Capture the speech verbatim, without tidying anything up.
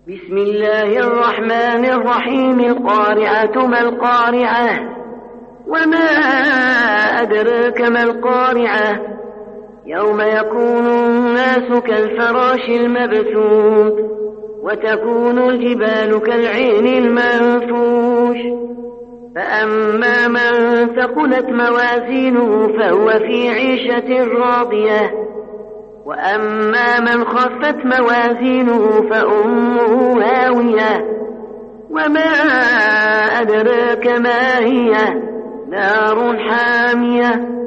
بسم الله الرحمن الرحيم. القارعة ما القارعة وما أدراك ما القارعة يوم يكون الناس كالفراش المبثوث وتكون الجبال كالعين المنفوش فأما من ثقلت موازينه فهو في عيشة راضية وأما من خفت موازينه فأمه هاوية وما أدراك ما هي نار حامية